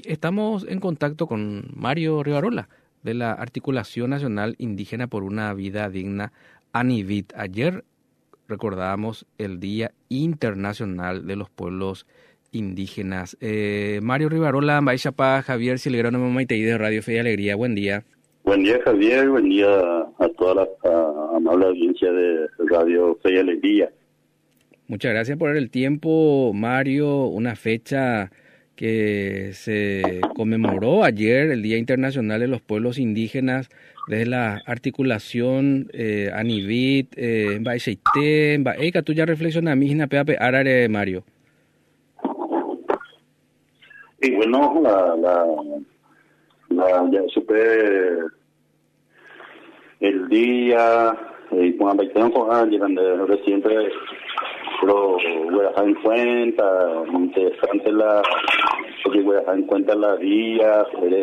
Estamos en contacto con Mario Rivarola, de la Articulación Nacional Indígena por una Vida Digna, ANIVID. Ayer recordábamos el Día Internacional de los Pueblos Indígenas. Mario Rivarola, Mbaixapa, Javier Silverano, Mamaiteí de Radio Fe y Alegría. Buen día. Buen día, Javier. Buen día a toda la amable audiencia de Radio Fe y Alegría. Muchas gracias por el tiempo, Mario. Una fecha que se conmemoró ayer, el Día Internacional de los Pueblos Indígenas, desde la articulación ANIVID, Mbaixeité, Mbaeika, tú ya reflexionas, Mijina Peape Arare, Mario. Y bueno, ya supe el día, y cuando llegan reciente, pero voy a dejar en cuenta, interesante porque voy a dejar en cuenta la día,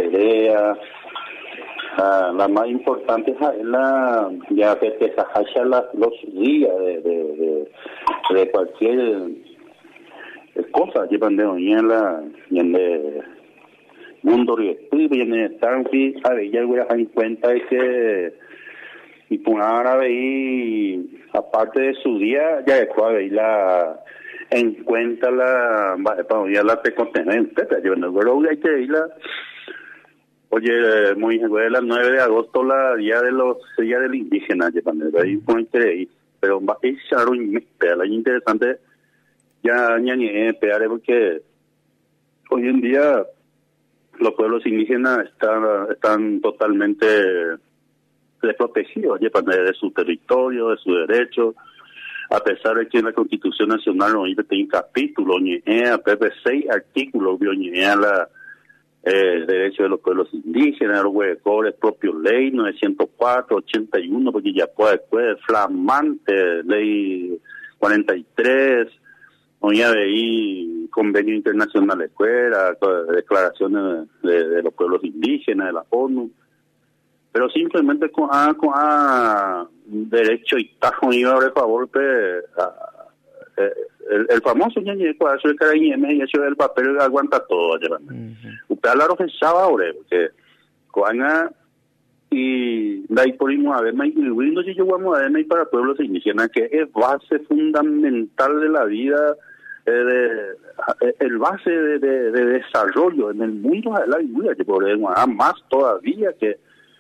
la más importante es la ya festejar los días de cualquier cosa que pandeo y en el mundo y en el tanfi a ver ya voy a dejar en cuenta es que y por árabe y aparte de su día ya después de la en cuenta la para la precontinente yo no creo hay que irla oye muy de la 9 de agosto la día del indígena de pandemia ahí con interés pero es interesante ya peare porque hoy en día los pueblos indígenas están totalmente desprotegidos de su territorio, de su derecho, a pesar de que en la Constitución Nacional no tiene capítulo, ni a 6 artículos, ni la derecho de los pueblos indígenas, los huecores, propio ley 904, 81, porque ya puede flamante, ley 43, no ya veí convenio internacional de escuela, declaraciones de los pueblos indígenas, de la ONU, pero simplemente con derecho y tajo iba a favor el famoso ñañe cuadro de carañeme y eso del papel aguanta todo allá usted la rojezaba ahora porque coana y la hiporismo a ver más incluyendo si yo vamos a ver para pueblos indígenas que es base fundamental de la vida el base de desarrollo en el mundo de la vida que podemos más todavía que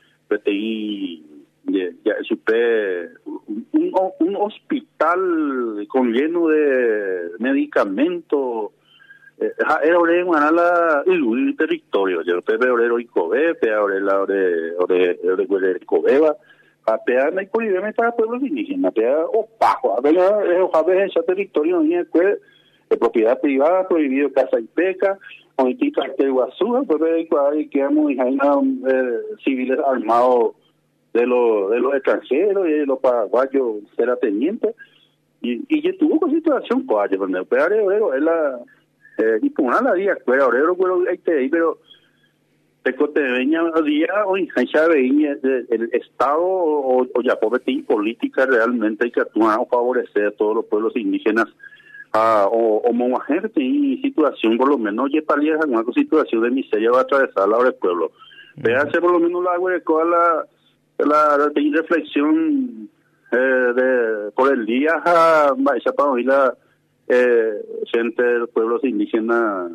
ya supe un hospital con lleno de medicamentos era el territorio yo pepe orero y cobe peore la ore cobeba apear y por para pueblos indígenas apear o pajo a ver ese territorio ni de propiedad privada prohibido caza y pesca con el cartel guazú pues ahí quedamos civiles armados de los extranjeros y de los paraguayos terratenientes y ya tuvo con situación cuál donde obrero es la y por una la día obrero pero tecoteña día hoy ya veía el estado o ya pobreza política realmente hay que actuar a favorecer a todos los pueblos indígenas o mujer en situación por lo menos ya palía alguna situación de miseria va a atravesar la hora del pueblo véase por lo menos la agua de toda la reflexión por el día esa para oír la gente de los pueblos indígenas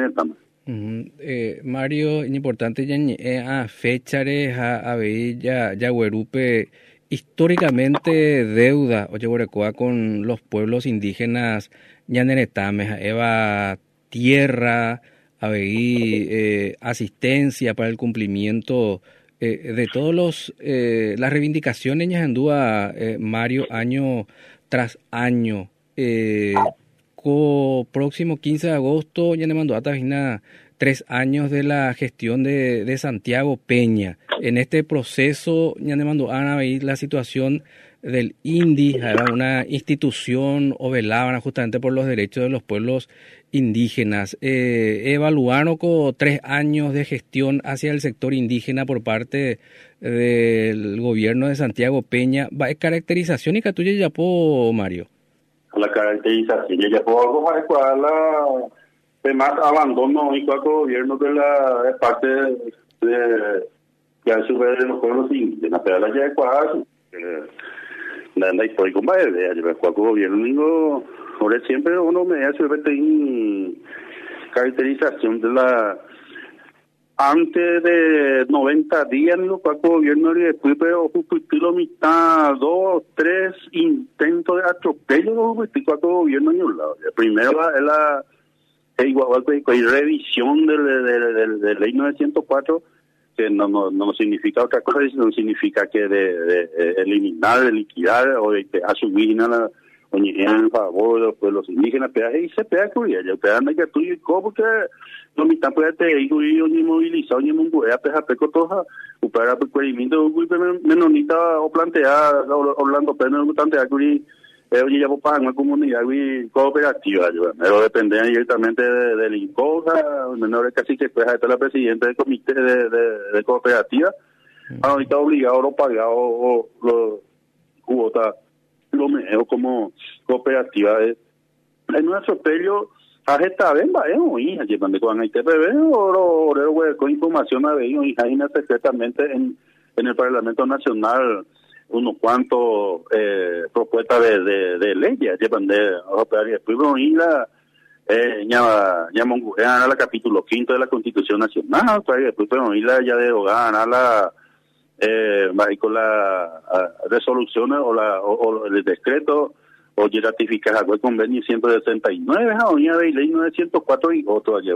Mario importante ya fechare a ver ya huerupe históricamente deuda oye con los pueblos indígenas ñaneretames eva tierra asistencia para el cumplimiento de todos las reivindicaciones ñajandúa Mario año tras año próximo 15 de agosto ya le mandó a Tavina 3 años de la gestión de Santiago Peña. En este proceso ya le mandó a ver la situación del INDI, era una institución o velaban justamente por los derechos de los pueblos indígenas. Evaluaron con 3 años de gestión hacia el sector indígena por parte del gobierno de Santiago Peña. ¿Caracterización y catuya ya po Mario? La caracterización ya po algo adecuada Además, abandono y cualquier gobierno de parte de que ha subido de los pueblos de la pedala ya de cuadro. La historia con varias ideas, yo cualquier gobierno, digo, ahora siempre uno me hace ver caracterización de la antes de 90 días en los cuatro gobiernos y después pero la mitad, 2, 3 intentos de atropello de cuatro gobiernos en un lado. Primero es igual hay revisión de ley 904 que no significa otra cosa, no significa que de eliminar, de liquidar o de asumir nada en favor de los indígenas, peaje y se pega con ella, ya pegan de que tú y cómo que no me están pues te digo y ni movilizado ni mungo ya peja peco toja para requerimiento muy menonita o plantear Orlando Pérez plantear que oye ya para una comunidad cooperativa pero depende directamente del INCOSA menor casi que pues la presidenta del comité de cooperativa ahorita obligado o pagado o cuota lo mejor como cooperativa en nuestro pello a esta vez va hija llevando con ITPB o con información a ver hija secretamente en el Parlamento Nacional unos cuantos propuestas de leyes llevan de después la llama la capítulo 5 de la Constitución Nacional después la ya de la con la resolución o el decreto o ratificar el convenio 169 a de ley 904 y otro ayer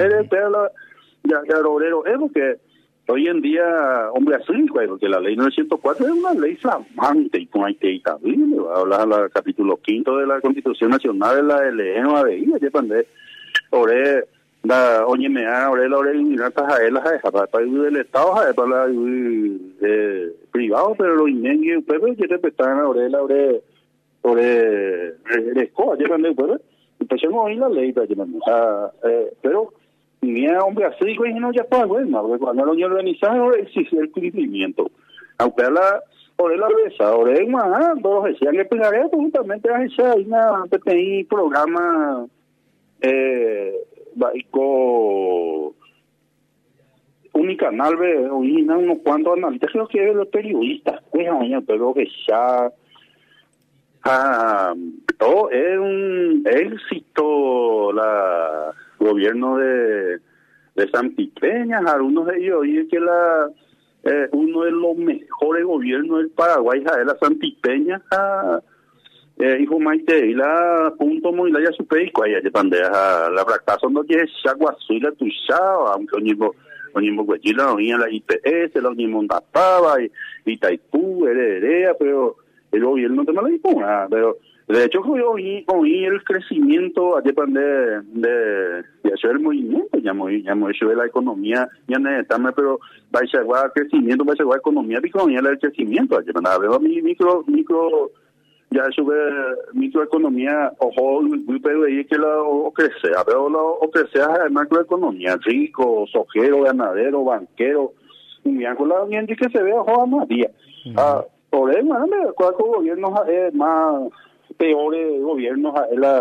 ya obrero es porque hoy en día hombre así porque la ley 904 es una ley flamante y con que también va a hablar la capítulo 5 de la Constitución Nacional de la LN o ADI de obre la oye me ahora la hora para del Estado para la privado pero lo inmenso pero que respetan ahora la escoba ya cuando pues empezamos a oír la ley pero ni a hombre así y no ya para bueno porque cuando lo organizado existe el cumplimiento aunque la besa ahora es más dos decían que pegaré justamente a esa una PTI programa unicanal ve unos cuantos analistas creo que los periodistas pues pero que ya todo es un éxito la gobierno de Santipena algunos de ellos y es que uno de los mejores gobiernos del Paraguay es la Santipena hijo Maite y la punto muy la ya supe y cuaya de bandeja la fracaso no que Chaguazú la tuya aunque oñimo cuechila oña la IPS la oñimo tapaba y Taipú heredera pero el gobierno te me lo dijo pero de hecho oí el crecimiento de hacer el movimiento ya hecho de la economía ya necesitame pero va a ser crecimiento va a ser economía economía el crecimiento ayer veo mi micro ya sube microeconomía ojo pero ahí que o crecer pero o crecer es macroeconomía rico sojero ganadero banquero un bien con la bien que se ve ojo a María por eso cuál gobierno es más peores gobiernos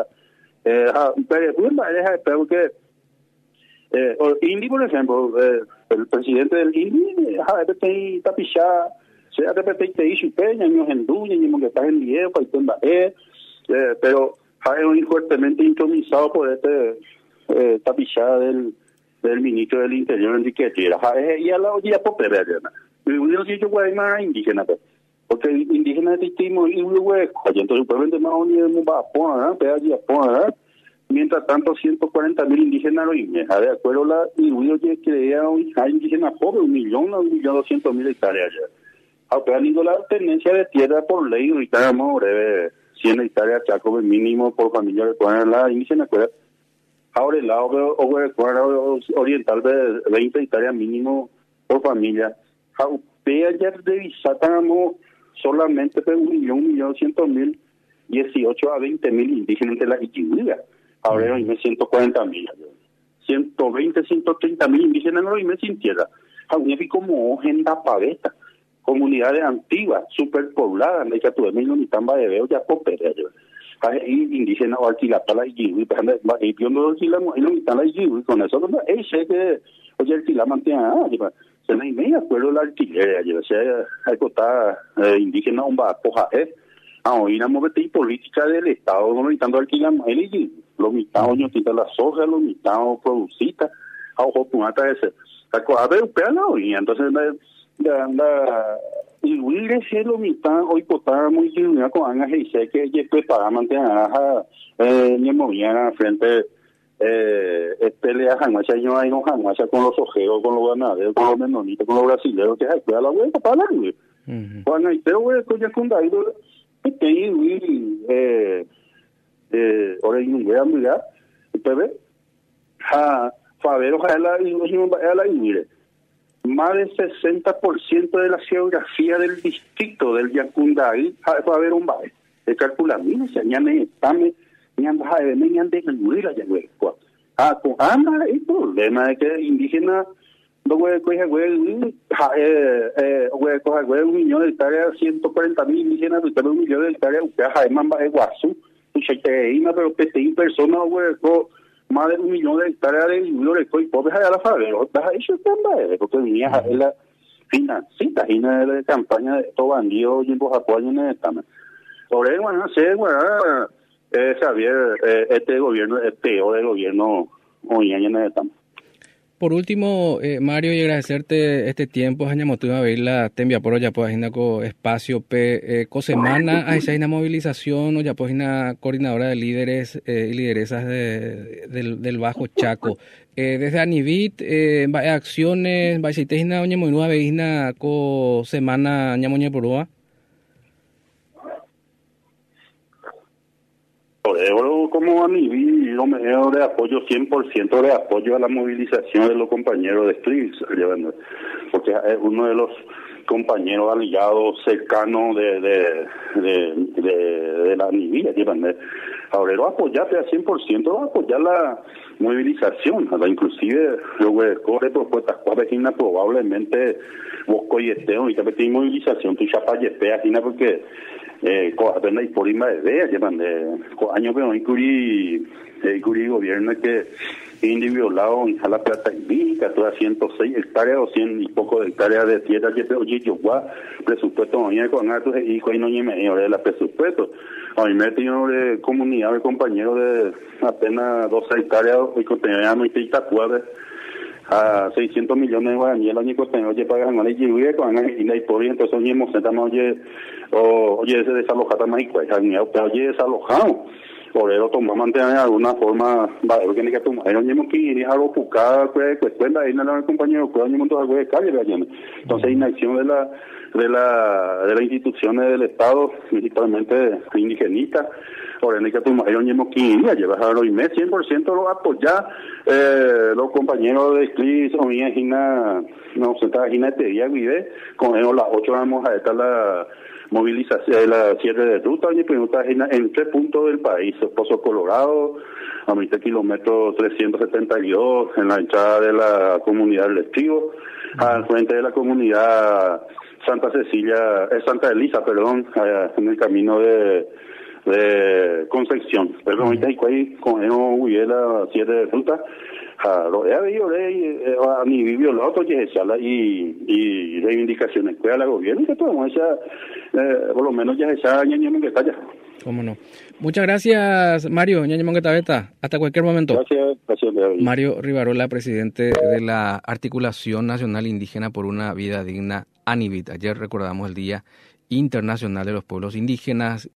pero que Indy por ejemplo el presidente del Indy está pichada se ha repetido y peña años en duña y que está en Diego pero es fuertemente intromisado por tapichada del ministro del Interior Enrique Tierra y a la olla por yo si yo voy más indígena porque indígenas distintos y luego entonces probablemente más unidos va a poner mientras tanto 140,000 indígenas lo de acuerdo la y que crea un indígena pobre 1.200.000 hectáreas allá aunque han ido la tenencia de tierra por ley, ahorita vamos breve 100 hectáreas chaco mínimo por familia de la indígena ahora el lado oriental de 20 hectáreas mínimo por familia ayer revisamos solamente 1.200.000 18 a 20.000 indígenas de la Iquihuila ahora hay 140.000 120 130.000 indígenas no hay sin tierra aún hay como agenda paveta comunidades antiguas, superpobladas, de que tuve no ni tan de veo ya popera indígena o alquilata la yiwi y yo no alquilamos y no está la yiwi con eso no es que oye alquilar mantiene se me me acuerdo la alquiler yo sea está indígena un va coja hoy una movete política del estado no intentando alquilar el lo mitad yo quita la soja lo mitad producita a ojo punata ese a ver pero y entonces la y huir es lo mitad hoy potaba muy bien con Ana y sé que ya para mantener a ni movía frente pelea janguacha yo hay no janguacha con los ojeros con los ganaderos con los menonitos con los brasileños que hay la vuelta para la güey cuando hay pero güey coña fundado que y ahora y voy a mirar pero favero la y más del 60% de la geografía del distrito del Yacunday va a haber un baile. De calculamento, se añade, ni anda a ver, ni anda a huir allá, güey. Con anda, el problema es que indígena, no voy a coger, güey, un millón de hectáreas, 140,000 indígenas, un millón de hectáreas, usted a Jaime va a Guazú, pero que te persona, güey, más de 1 millón de hectáreas de libro de coi pobres allá la favela eso también porque venía a la financita y de campaña de todo bandido y en apoyo en el tema por eso no sé Javier este gobierno es peor del gobierno hoy en el tema. Por último, Mario, y agradecerte este tiempo, Jañamotuva, veila tembia por ya pues espacio cosemana a esa movilización o ya pues una coordinadora de líderes y lideresas del Bajo Chaco. Desde Anivit, acciones, baisitejina oña moinua veina co semana ñamoñe porua. Como a mí, yo me de apoyo 100% de apoyo a la movilización de los compañeros de Strix, porque es uno de los compañeros aliados cercanos de la Nibia, ahora lo apoyate al 100%, apoyar la movilización, inclusive lo que corre propuestas cuáles probablemente vos coyeteo y te movilización, tú ya falleces, porque apenas por ima de idea llevan años pero el gobierno que individualado en la plata indica toda 106 hectáreas o 100 y poco de hectáreas de tierra que oye yo presupuesto no con altos y con no me hora de la presupuesto a mí me tengo de comunidad de compañeros de apenas 12 hectáreas y contenido no y a 600 millones de guaraníes el año que tengo que pagar en la ley con y por entonces oye sentamos oye ese desalojado más y oye desalojado por eso tomamos mantener de alguna forma vale porque tiene que tomar el año que ir a lo buscar pues cuenta ahí no el compañero que año montó algo de calle entonces inacción de las instituciones del Estado principalmente indigenistas por el que tomar el año que ir a llevar a los 100% lo apoyar los compañeros de CLIS o mi Gina no se está Gina Tería vive con ellos las 8 vamos a estar la movilización, la cierre de ruta, y pregunta en 3 puntos del país, Pozo Colorado, a 20 kilómetros 372, en la entrada de la comunidad del Estribo, al frente de la comunidad Santa Elisa, en el camino de Concepción. Pero ahorita con él la cierre de ruta, lo he habido a mi violado otro que y reivindicaciones que a la gobierno que todo por lo menos ya esa ñaña que está ya. Cómo no. Muchas gracias, Mario ñaña Monguetabeta. Hasta cualquier momento. Gracias David. Mario Rivarola, presidente de la Articulación Nacional Indígena por una Vida Digna, ANIVIT. Ayer recordamos el Día Internacional de los Pueblos Indígenas.